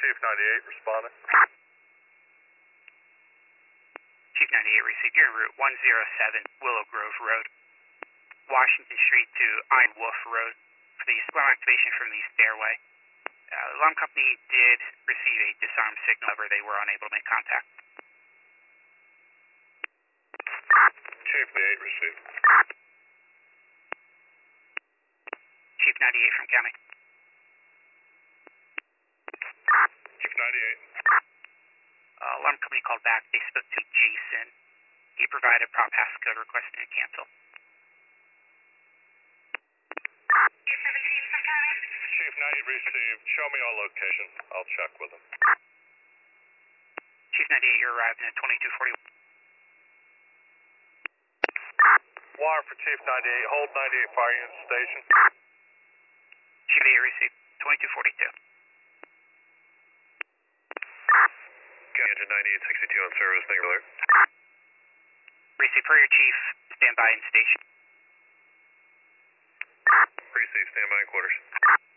Chief 98 responding. Chief 98 received. You're en route 107 Willow Grove Road, Washington Street to Ein Wolf Road for the alarm activation from the stairway. The alarm company did receive a disarm signal, however they were unable to make contact. Chief 98 received. Chief 98 from County. Chief 98. Alarm company called back. They spoke to Jason. He provided prompt passcode requesting a cancel. Chief 98 received. Show me on location. I'll check with him. Chief 98, you're arriving at 2241. Wire for Chief 98. Hold 98 fire unit station. Chief 98 received. 2242. Engine 9862 on service. Thank you, alert. Received per your chief. Stand by in station. Receive. Stand by in quarters.